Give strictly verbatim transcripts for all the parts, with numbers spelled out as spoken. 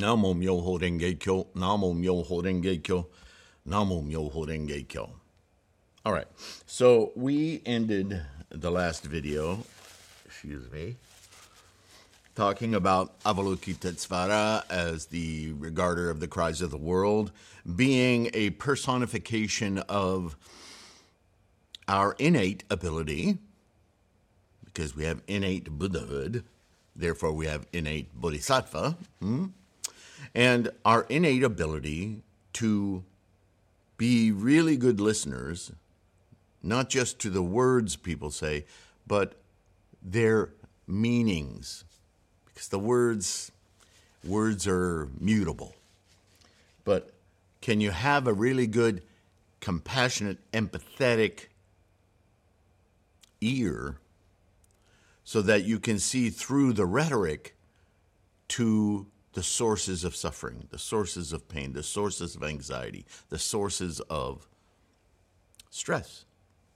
Namo Myoho Renge Kyo, Namo Myoho Renge Kyo, Namo Myoho Renge Kyo. All right, so we ended the last video, excuse me, talking about Avalokitesvara as the regarder of the cries of the world, being a personification of our innate ability, because we have innate Buddhahood, therefore we have innate Bodhisattva, hmm? and our innate ability to be really good listeners, not just to the words people say, but their meanings. Because the words, words are mutable. But can you have a really good, compassionate, empathetic ear so that you can see through the rhetoric to the sources of suffering, the sources of pain, the sources of anxiety, the sources of stress?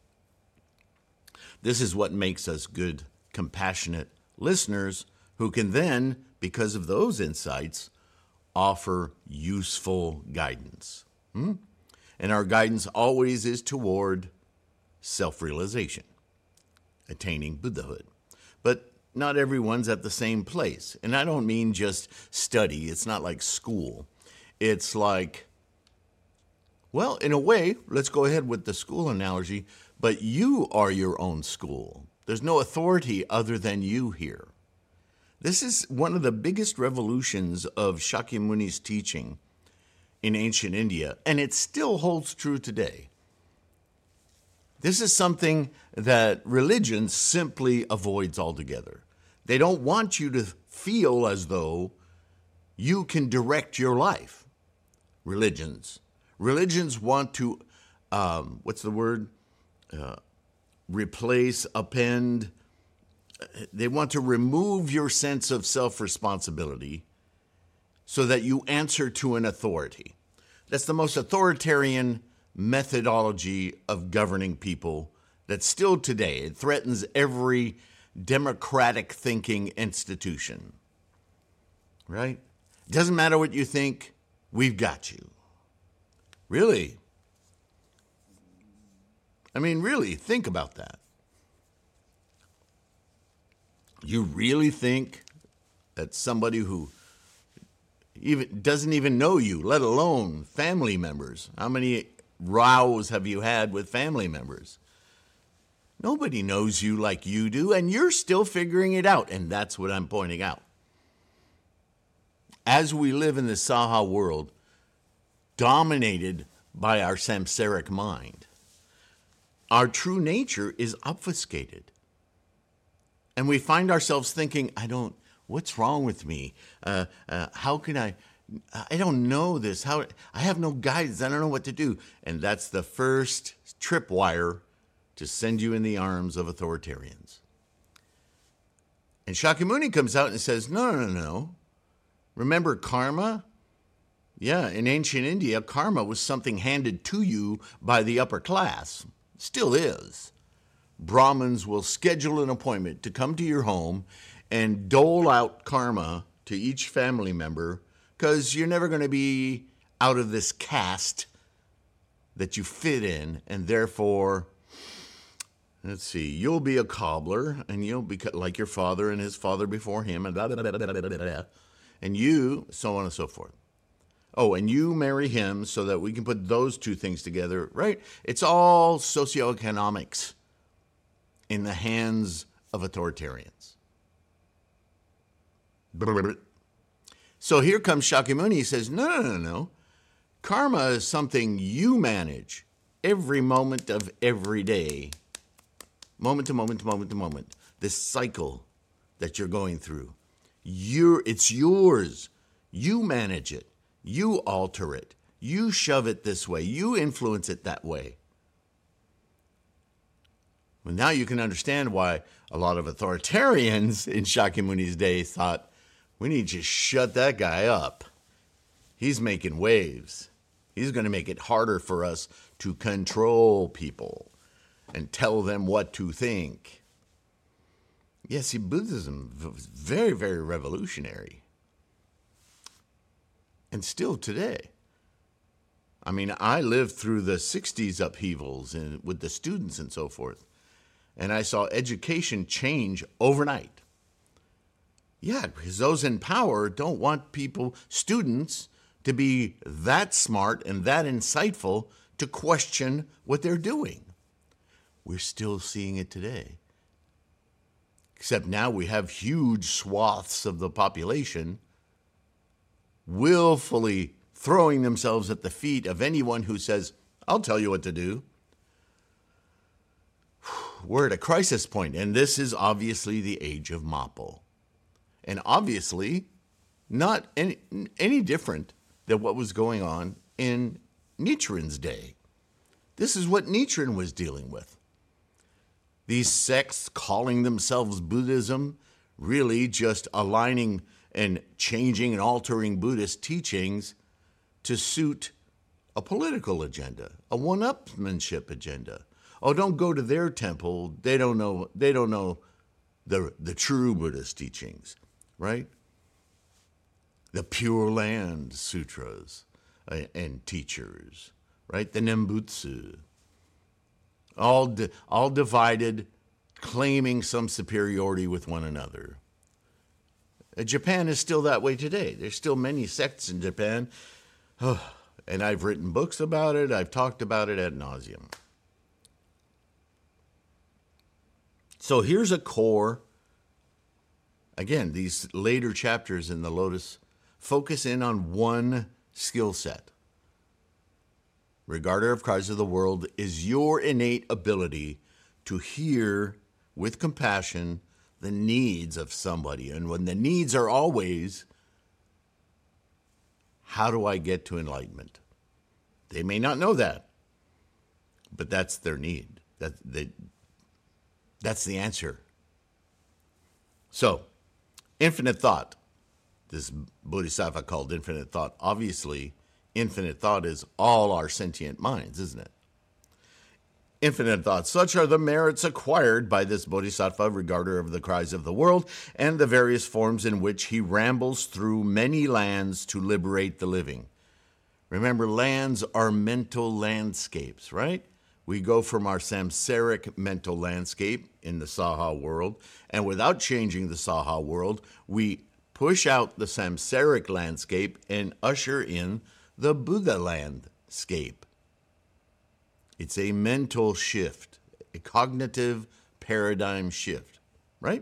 This is what makes us good, compassionate listeners who can then, because of those insights, offer useful guidance. Hmm? And our guidance always is toward self-realization, attaining Buddhahood. But not everyone's at the same place. And I don't mean just study. It's not like school. It's like, well, in a way, let's go ahead with the school analogy, but you are your own school. There's no authority other than you here. This is one of the biggest revolutions of Shakyamuni's teaching in ancient India, and it still holds true today. This is something that religion simply avoids altogether. They don't want you to feel as though you can direct your life. Religions. Religions want to, um, what's the word? Uh, replace, append. They want to remove your sense of self-responsibility so that you answer to an authority. That's the most authoritarian methodology of governing people that still today, it threatens every democratic thinking institution. Right? Doesn't matter what you think, we've got you. Really? I mean, really, think about that. You really think that somebody who even doesn't even know you, let alone family members, how many rows have you had with family members? Nobody knows you like you do, and you're still figuring it out, and that's what I'm pointing out. As we live in the Saha world, dominated by our samsaric mind, our true nature is obfuscated. And we find ourselves thinking, I don't, what's wrong with me? Uh, uh, how can I, I don't know this. How I have no guidance. I don't know what to do. And that's the first tripwire to send you in the arms of authoritarians. And Shakyamuni comes out and says, no, no, no, no. Remember karma? Yeah, in ancient India, karma was something handed to you by the upper class. Still is. Brahmins will schedule an appointment to come to your home and dole out karma to each family member because you're never going to be out of this caste that you fit in, and therefore, let's see, you'll be a cobbler, and you'll be like your father and his father before him, and blah, blah, blah, blah, blah, blah, blah, and you, so on and so forth. Oh, and you marry him so that we can put those two things together, right? It's all socioeconomics in the hands of authoritarians. So here comes Shakyamuni. He says, no, no, no, no. Karma is something you manage every moment of every day. Moment to moment to moment to moment. This cycle that you're going through. You're, it's yours. You manage it. You alter it. You shove it this way. You influence it that way. Well, now you can understand why a lot of authoritarians in Shakyamuni's day thought, we need to shut that guy up. He's making waves. He's going to make it harder for us to control people and tell them what to think. Yes, see, Buddhism was very, very revolutionary. And still today. I mean, I lived through the sixties upheavals and with the students and so forth. And I saw education change overnight. Yeah, because those in power don't want people, students, to be that smart and that insightful to question what they're doing. We're still seeing it today. Except now we have huge swaths of the population willfully throwing themselves at the feet of anyone who says, I'll tell you what to do. We're at a crisis point, and this is obviously the age of Mappo. And obviously not any, any different than what was going on in Nichiren's day. This is what Nichiren was dealing with. These sects calling themselves Buddhism, really just aligning and changing and altering Buddhist teachings to suit a political agenda, a one-upmanship agenda. Oh, don't go to their temple. They don't know. They don't know the the true Buddhist teachings, right? The Pure Land sutras and teachers, right? The Nembutsu, all di- all divided, claiming some superiority with one another. Uh, Japan is still that way today. There's still many sects in Japan, oh, and I've written books about it. I've talked about it ad nauseum. So here's a core. Again, these later chapters in the Lotus focus in on one skill set. Regarder of cries of the world is your innate ability to hear with compassion the needs of somebody. And when the needs are always, how do I get to enlightenment? They may not know that, but that's their need. That they, that's the answer. So, infinite thought. This bodhisattva called infinite thought. Obviously, infinite thought is all our sentient minds, isn't it? Infinite thought. Such are the merits acquired by this bodhisattva, regarder of the cries of the world, and the various forms in which he rambles through many lands to liberate the living. Remember, lands are mental landscapes, right? We go from our samsaric mental landscape in the Saha world, and without changing the Saha world, we push out the samsaric landscape and usher in the Buddha landscape. It's a mental shift, a cognitive paradigm shift, right?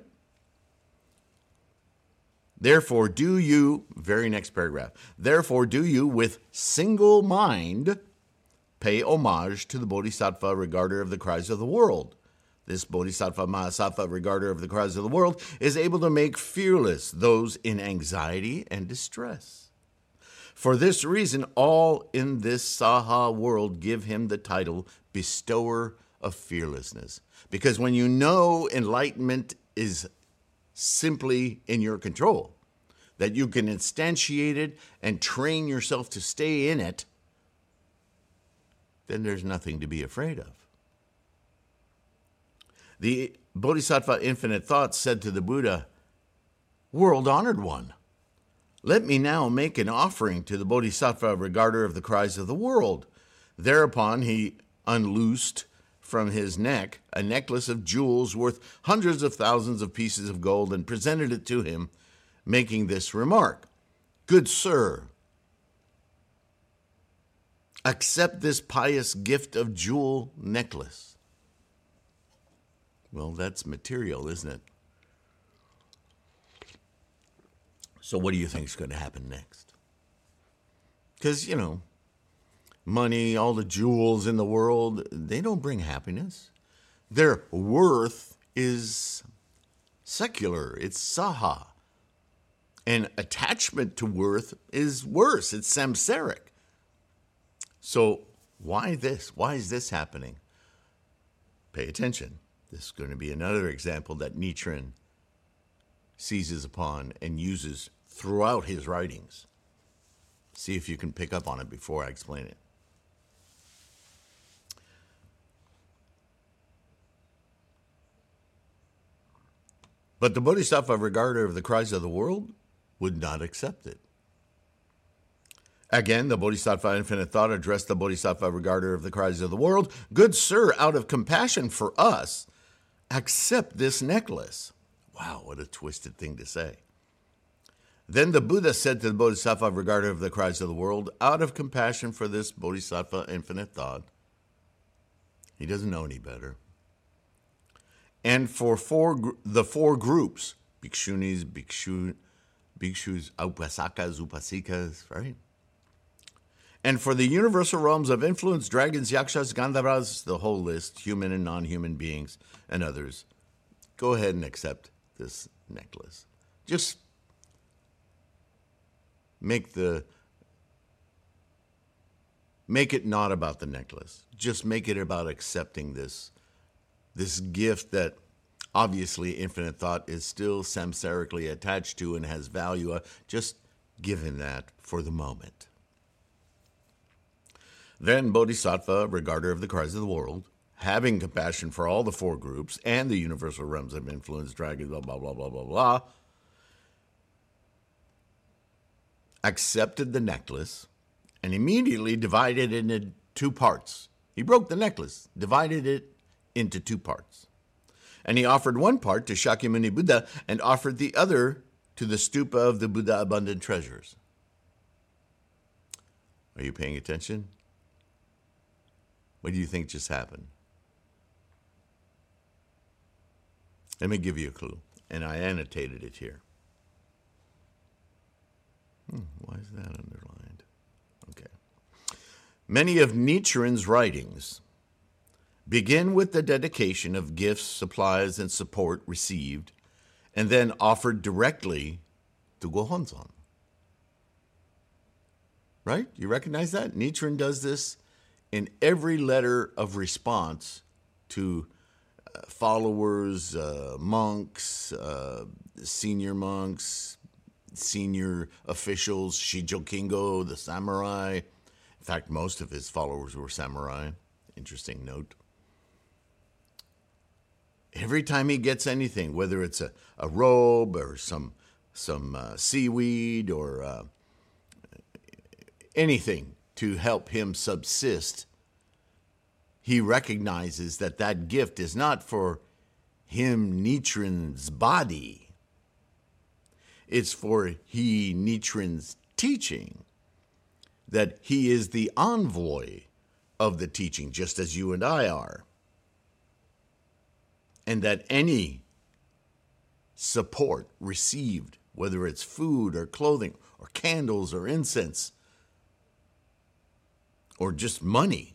Therefore, do you, very next paragraph, therefore do you with single mind pay homage to the Bodhisattva, regarder of the cries of the world. This Bodhisattva Mahasattva, regarder of the cries of the world, is able to make fearless those in anxiety and distress. For this reason, all in this Saha world give him the title bestower of fearlessness. Because when you know enlightenment is simply in your control, that you can instantiate it and train yourself to stay in it, then there's nothing to be afraid of. The Bodhisattva Infinite Thought said to the Buddha, "World-honored one, let me now make an offering to the Bodhisattva, regarder of the cries of the world." Thereupon he unloosed from his neck a necklace of jewels worth hundreds of thousands of pieces of gold and presented it to him, making this remark, "Good sir, accept this pious gift of jewel necklace." Well, that's material, isn't it? So what do you think is going to happen next? Because, you know, money, all the jewels in the world, they don't bring happiness. Their worth is secular. It's saha. And attachment to worth is worse. It's samsaric. So why this? Why is this happening? Pay attention. This is going to be another example that Nichiren seizes upon and uses throughout his writings. See if you can pick up on it before I explain it. But the Bodhisattva, regarder of the cries of the world, would not accept it. Again, the Bodhisattva Infinite Thought addressed the Bodhisattva Regarder of the Cries of the World. Good sir, out of compassion for us, accept this necklace. Wow, what a twisted thing to say. Then the Buddha said to the Bodhisattva Regarder of the Cries of the World, out of compassion for this Bodhisattva Infinite Thought, he doesn't know any better, and for four, the four groups, Bhikshunis, Bhikshu, Bhikshus, Upasakas, Upasikas, right? And for the universal realms of influence, dragons, yakshas, gandharvas, the whole list, human and non-human beings, and others, go ahead and accept this necklace. Just make the make it not about the necklace. Just make it about accepting this, this gift that obviously Infinite Thought is still samsarically attached to and has value. Just give him that for the moment. Then Bodhisattva, Regarder of the Cries of the World, having compassion for all the four groups and the universal realms of influence, dragons, blah, blah, blah, blah, blah, blah, accepted the necklace and immediately divided it into two parts. He broke the necklace, divided it into two parts. And he offered one part to Shakyamuni Buddha and offered the other to the stupa of the Buddha Abundant Treasures. Are you paying attention? What do you think just happened? Let me give you a clue, and I annotated it here. Hmm, why is that underlined? Okay. Many of Nichiren's writings begin with the dedication of gifts, supplies, and support received, and then offered directly to Gohonzon. Right? You recognize that? Nichiren does this in every letter of response to uh, followers, uh, monks, uh, senior monks, senior officials, Shijo Kingo, the samurai. In fact, most of his followers were samurai. Interesting note. Every time he gets anything, whether it's a, a robe or some some uh, seaweed or uh, anything to help him subsist, he recognizes that that gift is not for him, Nichiren's body. It's for he, Nichiren's teaching, that he is the envoy of the teaching, just as you and I are. And that any support received, whether it's food or clothing or candles or incense or just money,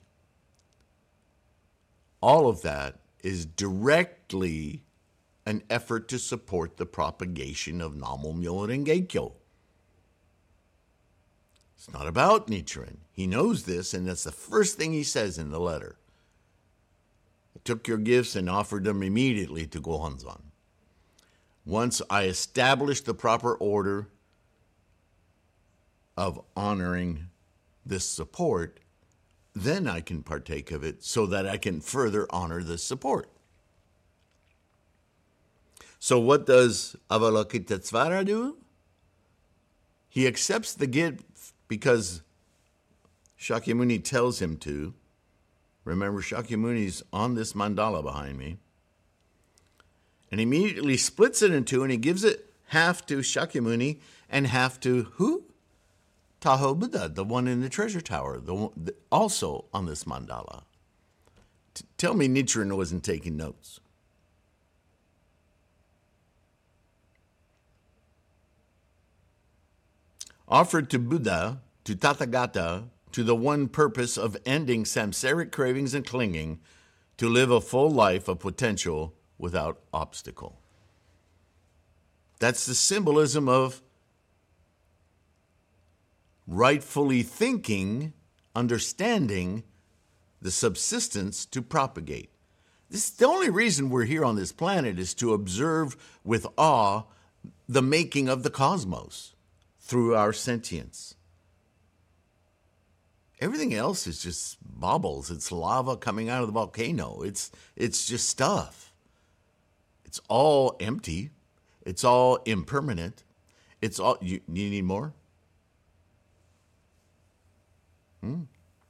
all of that is directly an effort to support the propagation of Namo Myoho Renge Kyo. It's not about Nichiren. He knows this, and that's the first thing he says in the letter. I took your gifts and offered them immediately to Gohonzon. Once I established the proper order of honoring this support, then I can partake of it so that I can further honor this support. So what does Avalokitesvara do? He accepts the gift because Shakyamuni tells him to. Remember, Shakyamuni's on this mandala behind me. And he immediately splits it in two, and he gives it half to Shakyamuni and half to who? Tahoe Buddha, the one in the treasure tower, the one, the, also on this mandala. T- tell me Nichiren wasn't taking notes. Offered to Buddha, to Tathagata, to the one purpose of ending samsaric cravings and clinging, to live a full life of potential without obstacle. That's the symbolism of rightfully thinking, understanding the subsistence to propagate. This is the only reason we're here on this planet, is to observe with awe the making of the cosmos through our sentience. Everything else is just baubles. It's lava coming out of the volcano. It's it's just stuff. It's all empty. It's all impermanent. It's all. You, you need more? Hmm?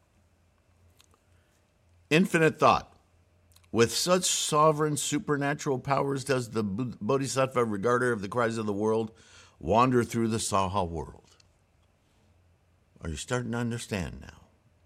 Infinite thought. With such sovereign supernatural powers does the Bodhisattva, regarder of the cries of the world, wander through the Saha world. Are you starting to understand now?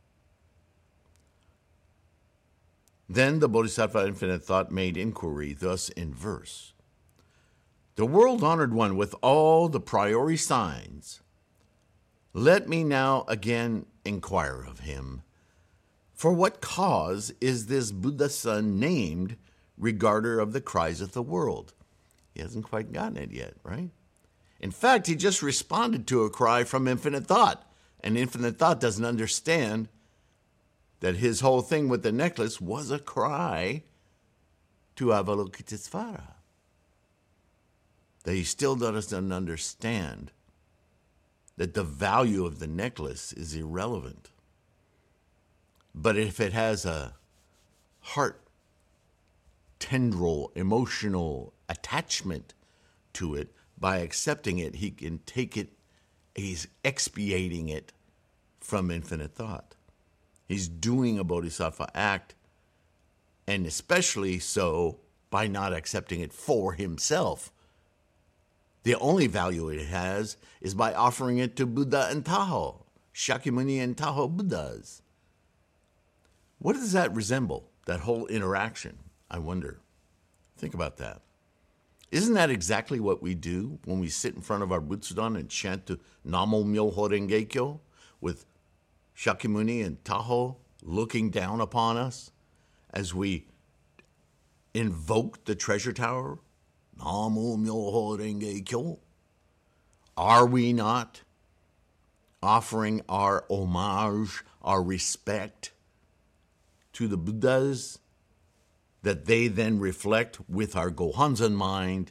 Then the Bodhisattva Infinite Thought made inquiry thus in verse. The world-honored one with all the priori signs, let me now again inquire of him, for what cause is this Buddha son named regarder of the cries of the world? He hasn't quite gotten it yet, right? In fact, he just responded to a cry from Infinite Thought, and Infinite Thought doesn't understand that his whole thing with the necklace was a cry to Avalokitesvara. That he still doesn't understand that the value of the necklace is irrelevant. But if it has a heart tendril, emotional attachment to it, by accepting it, he can take it, he's expiating it from Infinite Thought. He's doing a bodhisattva act, and especially so by not accepting it for himself. The only value it has is by offering it to Buddha and Tahoe, Shakyamuni and Tahoe Buddhas. What does that resemble, that whole interaction, I wonder? Think about that. Isn't that exactly what we do when we sit in front of our Butsudan and chant to Namo Myoho Renge Kyo with Shakyamuni and Tahoe looking down upon us as we invoke the treasure tower? Namo Myoho Renge Kyo. Are we not offering our homage, our respect to the Buddhas that they then reflect with our Gohanzan mind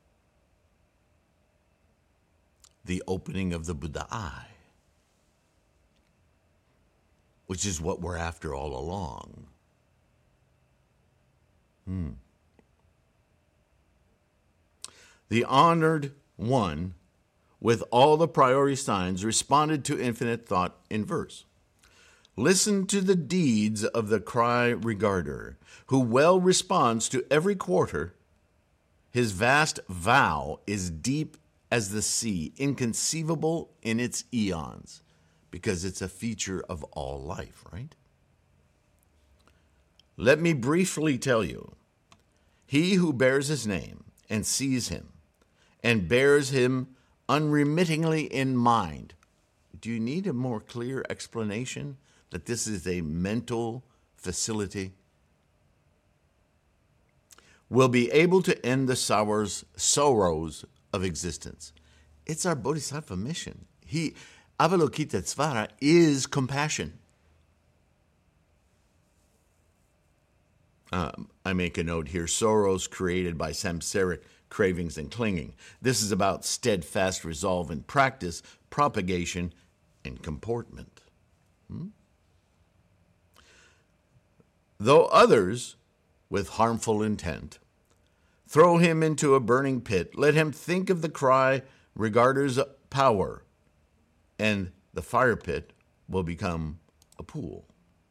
the opening of the Buddha eye, which is what we're after all along. Hmm. The honored one, with all the priori signs, responded to Infinite Thought in verse. Listen to the deeds of the cry regarder, who well responds to every quarter. His vast vow is deep as the sea, inconceivable in its eons, because it's a feature of all life, right? Let me briefly tell you, he who bears his name and sees him and bears him unremittingly in mind. Do you need a more clear explanation that this is a mental facility? Will be able to end the sorrows, sorrows of existence. It's our Bodhisattva mission. He, Avalokitesvara, is compassion. Um, I make a note here, sorrows created by samsaric cravings and clinging. This is about steadfast resolve in practice, propagation, and comportment. Hmm? Though others, with harmful intent, throw him into a burning pit, let him think of the cry regarder's power, and the fire pit will become a pool.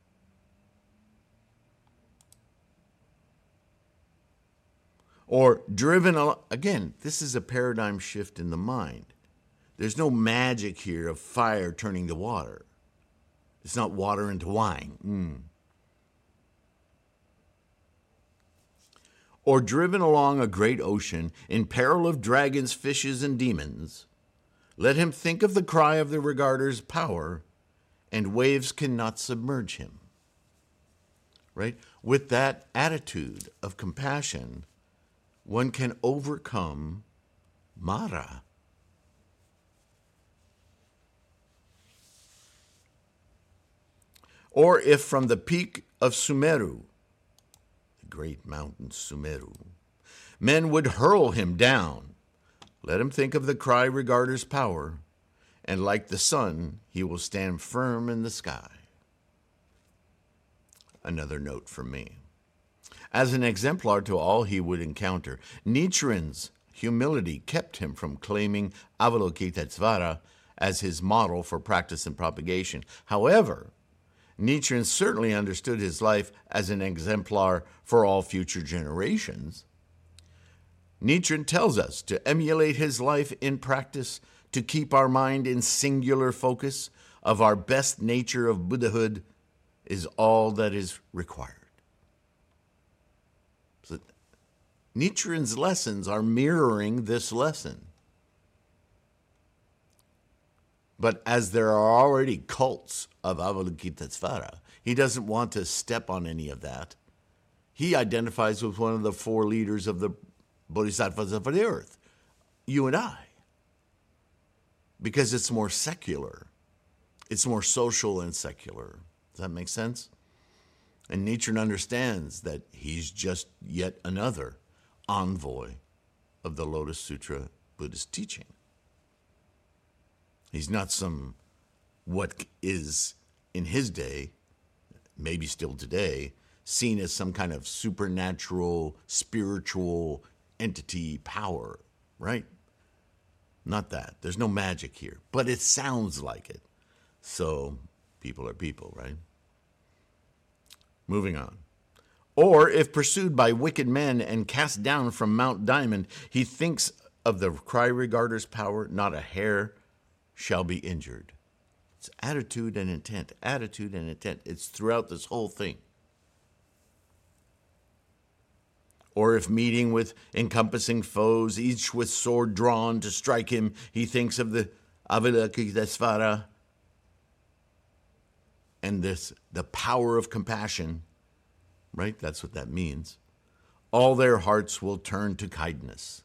Or driven, again, this is a paradigm shift in the mind. There's no magic here of fire turning to water. It's not water into wine. Mm. Or driven along a great ocean in peril of dragons, fishes, and demons, let him think of the cry of the regarder's power, and waves cannot submerge him. Right? With that attitude of compassion, one can overcome Mara. Or if from the peak of Sumeru, the great mountain Sumeru, men would hurl him down, let him think of the cry regarder's power, and like the sun, he will stand firm in the sky. Another note from me. As an exemplar to all he would encounter, Nichiren's humility kept him from claiming Avalokitesvara as his model for practice and propagation. However, Nietzsche certainly understood his life as an exemplar for all future generations. Nietzsche tells us to emulate his life in practice, to keep our mind in singular focus of our best nature of Buddhahood is all that is required. So Nietzsche's lessons are mirroring this lesson. But as there are already cults of Avalokitesvara, he doesn't want to step on any of that. He identifies with one of the four leaders of the Bodhisattvas of the earth, you and I, because it's more secular. It's more social and secular. Does that make sense? And Nietzsche understands that he's just yet another envoy of the Lotus Sutra Buddhist teaching. He's not some, what is in his day, maybe still today, seen as some kind of supernatural, spiritual entity power, right? Not that. There's no magic here, but it sounds like it. So people are people, right? Moving on. Or if pursued by wicked men and cast down from Mount Diamond, he thinks of the cry regarder's power, not a hair shall be injured. It's attitude and intent, attitude and intent. It's throughout this whole thing. Or if meeting with encompassing foes, each with sword drawn to strike him, he thinks of the Avalokitesvara and this, the power of compassion, right? That's what that means. All their hearts will turn to kindness.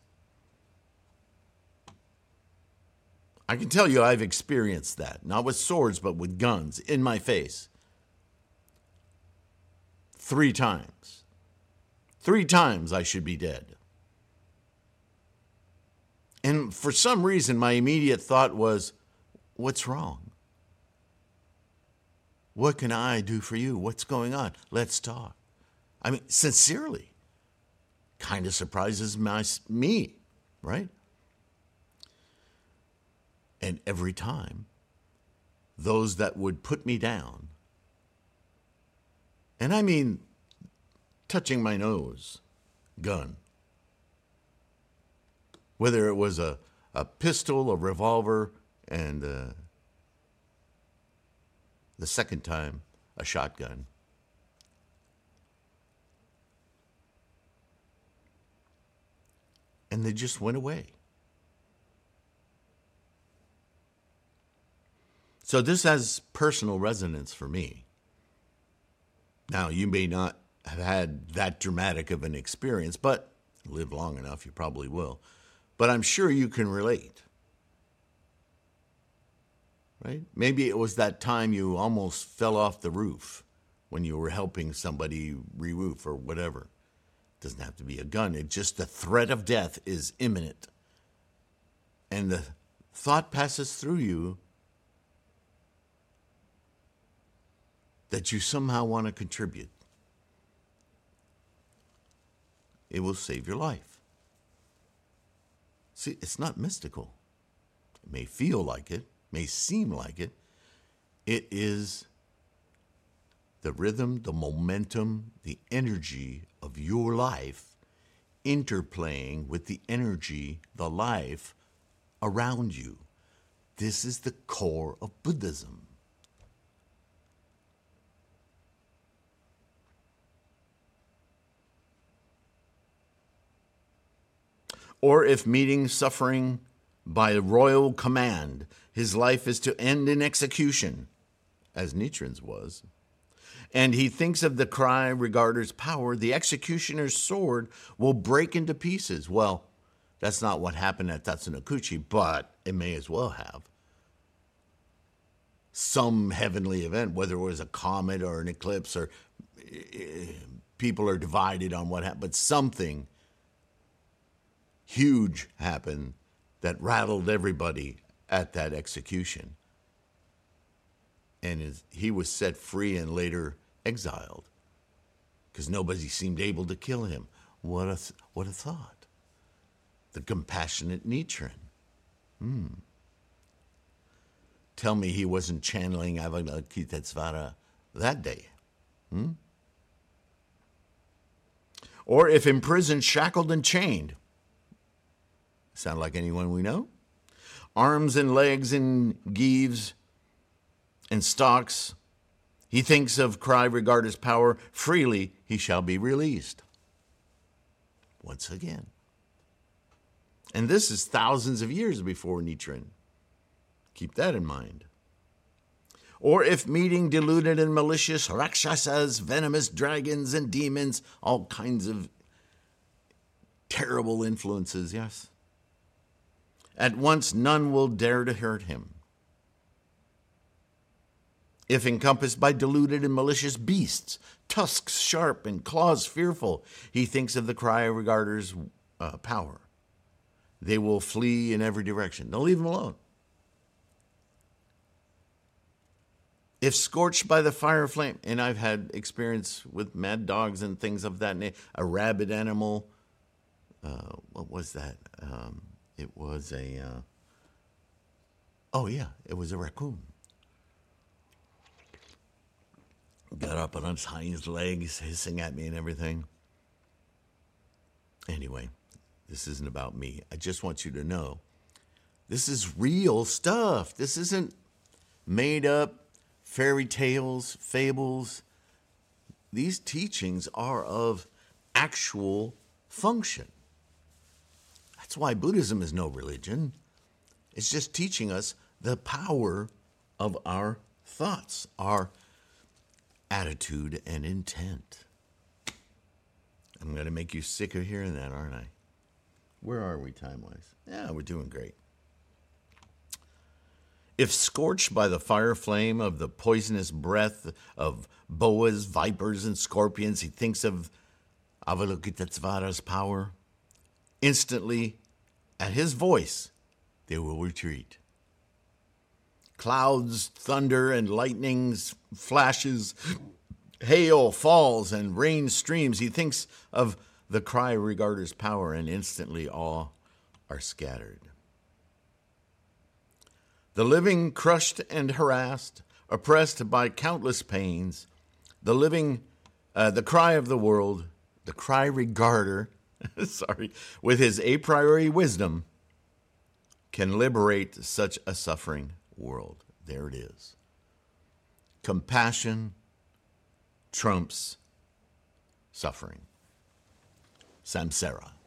I can tell you I've experienced that, not with swords, but with guns in my face. Three times. Three times I should be dead. And for some reason, my immediate thought was, what's wrong? What can I do for you? What's going on? Let's talk. I mean, sincerely. Kind of surprises my, me, right? And every time, those that would put me down, and I mean touching my nose, gun, whether it was a, a pistol, a revolver, and uh, the second time, a shotgun. And they just went away. So this has personal resonance for me. Now, you may not have had that dramatic of an experience, but live long enough, you probably will. But I'm sure you can relate. Right? Maybe it was that time you almost fell off the roof when you were helping somebody re-roof or whatever. It doesn't have to be a gun. It's just the threat of death is imminent. And the thought passes through you that you somehow want to contribute. It will save your life. See, it's not mystical. It may feel like it, may seem like it. It is the rhythm, the momentum, the energy of your life interplaying with the energy, the life around you. This is the core of Buddhism. Or if meeting suffering by royal command, his life is to end in execution, as Nichiren's was, and he thinks of the cry regarder's power, the executioner's sword will break into pieces. Well, that's not what happened at Tatsunokuchi, but it may as well have. Some heavenly event, whether it was a comet or an eclipse, or people are divided on what happened, but something huge happened that rattled everybody at that execution. And his, he was set free and later exiled because nobody seemed able to kill him. What a, what a thought. The compassionate Nichiren. Hmm. Tell me he wasn't channeling Avalokitesvara that day. Hmm? Or if imprisoned, shackled, and chained. Sound like anyone we know? Arms and legs in gyves and stocks. He thinks of cry, regard his power. Freely he shall be released. Once again. And this is thousands of years before Nichiren. Keep that in mind. Or if meeting deluded and malicious rakshasas, venomous dragons and demons, all kinds of terrible influences, yes. At once none will dare to hurt him. If encompassed by deluded and malicious beasts, tusks sharp and claws fearful, he thinks of the cry regarder's uh, power. They will flee in every direction. Don't leave him alone. If scorched by the fire flame, and I've had experience with mad dogs and things of that nature, a rabid animal, uh, what was that? Um, it was a, uh, oh yeah, it was a raccoon. Got up on its hind legs, hissing at me and everything. Anyway, this isn't about me. I just want you to know, this is real stuff. This isn't made up fairy tales, fables. These teachings are of actual function. That's why Buddhism is no religion. It's just teaching us the power of our thoughts, our attitude and intent. I'm going to make you sick of hearing that, aren't I? Where are we time-wise? Yeah, we're doing great. If scorched by the fire flame of the poisonous breath of boas, vipers, and scorpions, he thinks of Avalokitesvara's power. Instantly, at his voice, they will retreat. Clouds, thunder, and lightnings, flashes, hail falls, and rain streams. He thinks of the cry regarder's power, and instantly all are scattered. The living crushed and harassed, oppressed by countless pains, the living, uh, the cry of the world, the cry regarder, sorry, with his a priori wisdom, can liberate such a suffering world. There it is. Compassion trumps suffering. Samsara.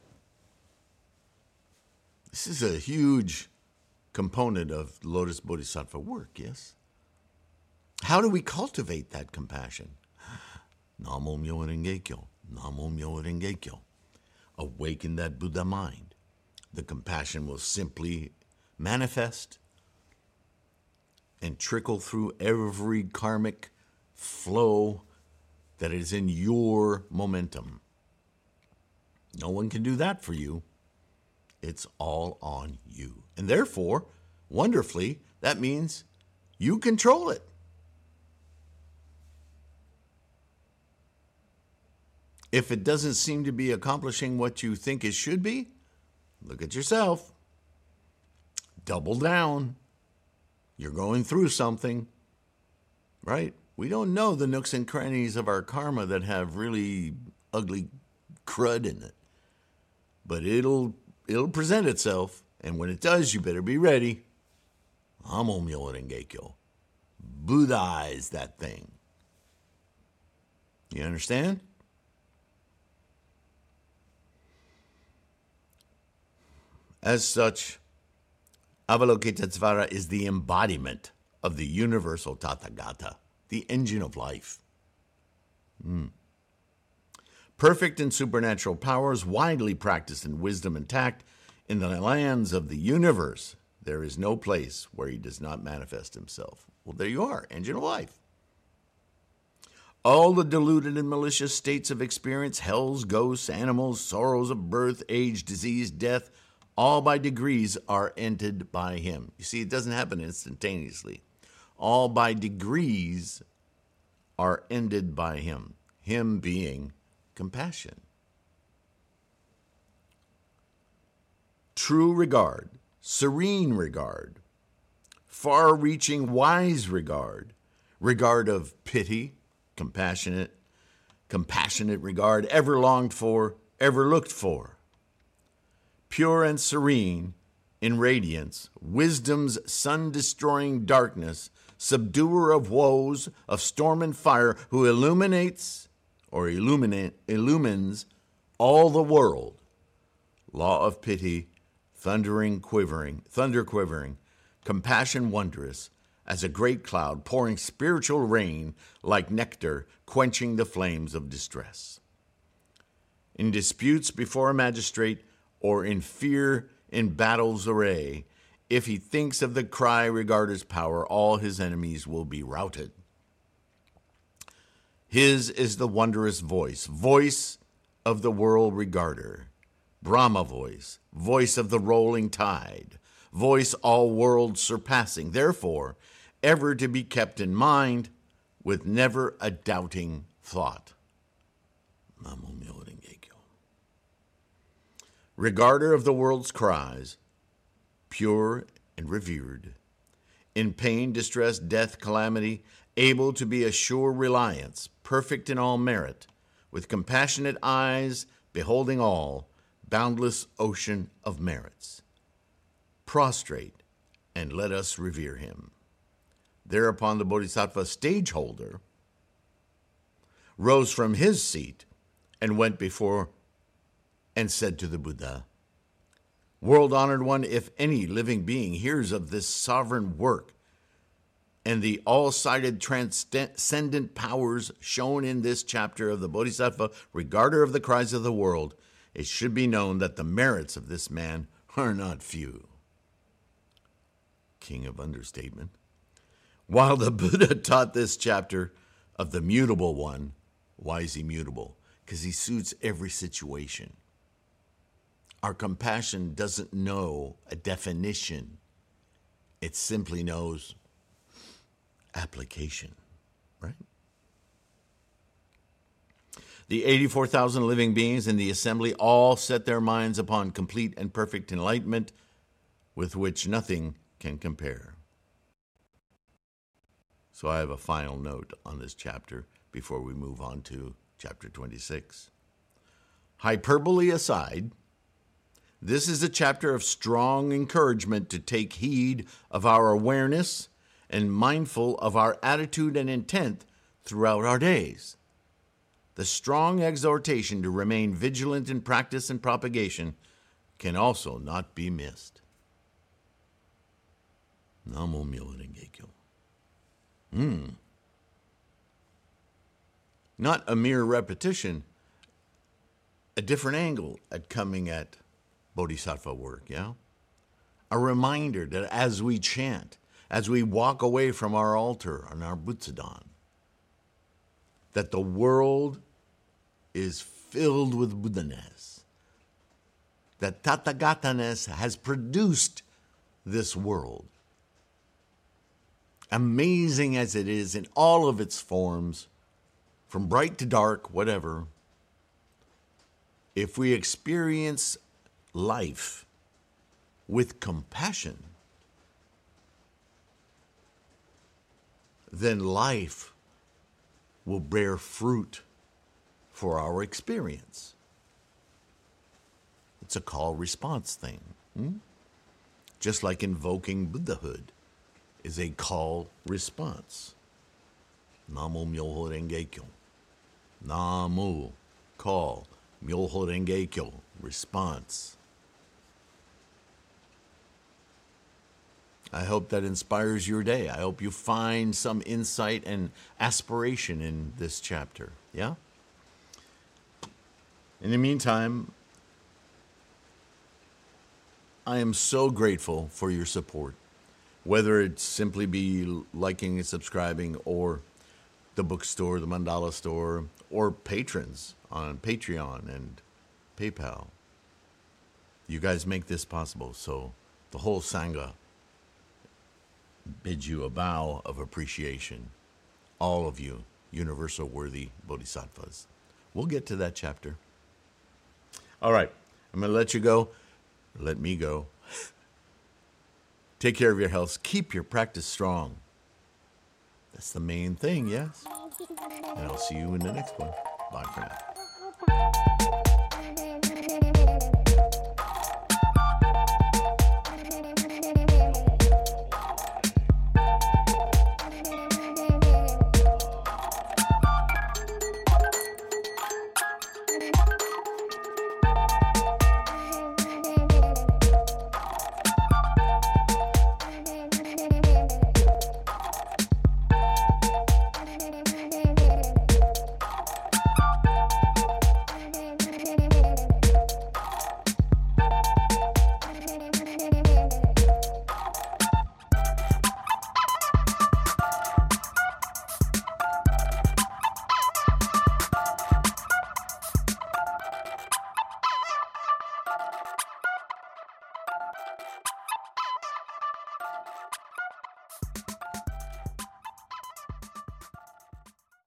This is a huge component of Lotus Bodhisattva work, yes? How do we cultivate that compassion? Namo Myoho Renge Kyo. Namo Myoho Renge Kyo. Awaken that Buddha mind. The compassion will simply manifest and trickle through every karmic flow that is in your momentum. No one can do that for you. It's all on you. And therefore, wonderfully, that means you control it. If it doesn't seem to be accomplishing what you think it should be, look at yourself. Double down. You're going through something, right? We don't know the nooks and crannies of our karma that have really ugly crud in it. But it'll it'll present itself, and when it does, you better be ready. Namo Myoho Renge Kyo. Buddhize that thing. You understand? As such, Avalokitesvara is the embodiment of the universal Tathagata, the engine of life. Mm. Perfect and supernatural powers, widely practiced in wisdom and tact, in the lands of the universe, there is no place where he does not manifest himself. Well, there you are, engine of life. All the deluded and malicious states of experience, hells, ghosts, animals, sorrows of birth, age, disease, death, all by degrees are ended by him. You see, it doesn't happen instantaneously. All by degrees are ended by him. Him being compassion. True regard, serene regard, far-reaching wise regard, regard of pity, compassionate, compassionate regard, ever longed for, ever looked for. Pure and serene in radiance, wisdom's sun-destroying darkness, subduer of woes, of storm and fire, who illuminates or illuminate, illumines all the world. Law of pity, thundering quivering, thunder quivering, compassion wondrous, as a great cloud pouring spiritual rain like nectar, quenching the flames of distress. In disputes before a magistrate, or in fear in battle's array, if he thinks of the cry regarder's power, all his enemies will be routed. His is the wondrous voice, voice of the world regarder, Brahma voice, voice of the rolling tide, voice all worlds surpassing, therefore, ever to be kept in mind with never a doubting thought. Regarder of the world's cries, pure and revered, in pain, distress, death, calamity, able to be a sure reliance, perfect in all merit, with compassionate eyes beholding all, boundless ocean of merits. Prostrate, and let us revere him. Thereupon the Bodhisattva stageholder rose from his seat and went before and said to the Buddha, World-honored one, if any living being hears of this sovereign work and the all-sided transcendent powers shown in this chapter of the Bodhisattva, regarder of the cries of the world, it should be known that the merits of this man are not few. King of understatement. While the Buddha taught this chapter of the mutable one, why is he mutable? Because he suits every situation. Our compassion doesn't know a definition. It simply knows application, right? The eighty-four thousand living beings in the assembly all set their minds upon complete and perfect enlightenment with which nothing can compare. So I have a final note on this chapter before we move on to chapter twenty-six. Hyperbole aside, this is a chapter of strong encouragement to take heed of our awareness and mindful of our attitude and intent throughout our days. The strong exhortation to remain vigilant in practice and propagation can also not be missed. Namo Myoho Renge Kyo. Hmm. Not a mere repetition, a different angle at coming at Bodhisattva work, yeah? A reminder that as we chant, as we walk away from our altar on our Butsudan, that the world is filled with Buddha-ness, that Tathagata-ness has produced this world. Amazing as it is in all of its forms, from bright to dark, whatever, if we experience life with compassion, then life will bear fruit for our experience. It's a call-response thing. Hmm? Just like invoking Buddhahood is a call-response. Namo Myoho Renge Kyo. Namo, call. Myoho Renge Kyo, response. I hope that inspires your day. I hope you find some insight and aspiration in this chapter. Yeah? In the meantime, I am so grateful for your support, whether it simply be liking and subscribing, or the bookstore, the Mandala store, or patrons on Patreon and PayPal. You guys make this possible, so the whole Sangha bids you a bow of appreciation. All of you, universal worthy bodhisattvas. We'll get to that chapter. All right, I'm going to let you go. Let me go. Take care of your health. Keep your practice strong. That's the main thing, yes? And I'll see you in the next one. Bye for now.